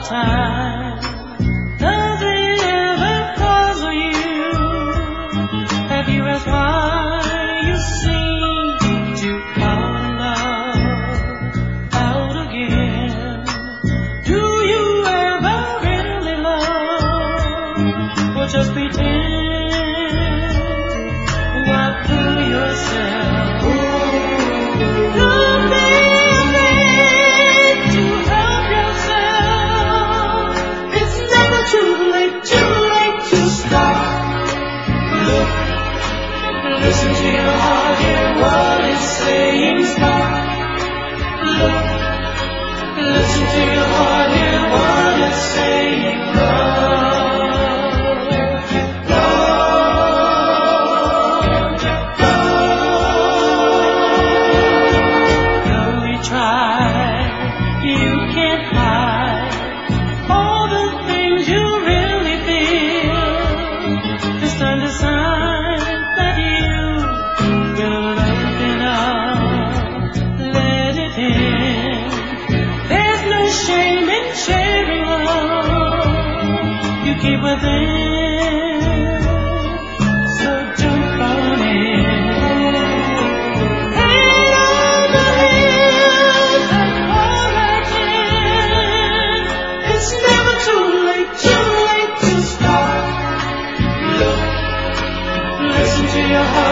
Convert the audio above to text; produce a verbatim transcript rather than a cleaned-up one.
time. Does it ever puzzle you? Have you asked why you seem to fall in love out again? Do you ever really love, or just pretend? What to yourself? Don't be afraid to help yourself. It's never too late, too late to start. Look, listen to your heart, hear what it's saying. Start. Look, listen to your heart, hear what it's saying. Love. Keep within, so jump on in. Hey, all the hills and origin. It's never too late, too late to start. Look, listen to your heart.